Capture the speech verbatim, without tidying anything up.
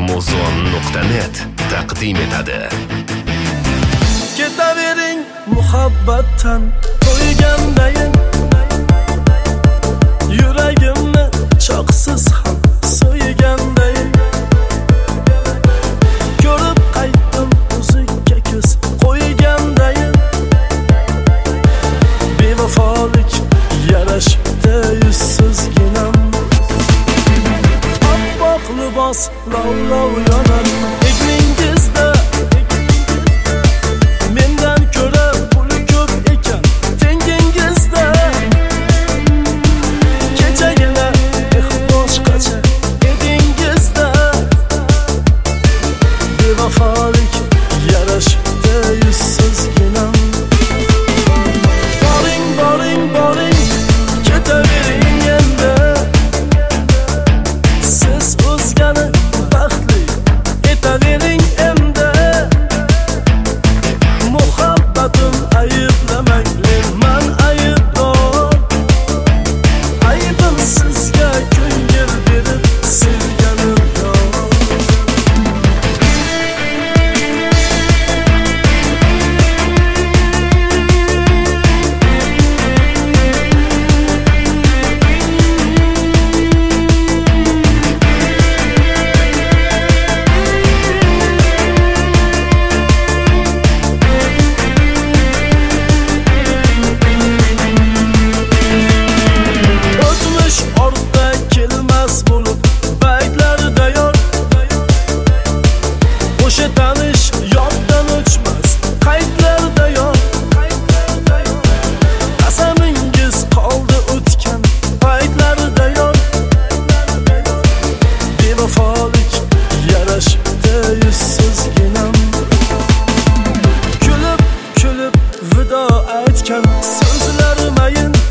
muzon nuqta net taqdim etadi. Ketavering muhabbatdan to'ygandayin, yuragimni choqsiz ham so'ygandayin, ko'rib qaytdim o'zingga ko'z qo'ygandayin, bevafolik yarashibdi yuzsizginam. Oppoq libos lov-lov yonar egningizda, mendan ko'ra puli ko'p ekan tengingizda. Kechagina eh boshqacha edingizda, bevafolik yarashibdi yuzsizginam. Boring, boring, boring, ketavering endi. Siz o'zgani baxtli etavering endi. Muhabbatim ayblamang, men aybdor. Aybim sizga ko'ngil berib sevganim yo'q. O'tmish ortda kelmas bo'lib baytlarida yor, o'sha tanish yoddan o'chmas qaydlarda yor. Qasamingiz qoldi o'tgan paytlarda yor, bevafolik yarashibdi yuzsizginam. Kulib kulib vido aytgan so'zlar mayin,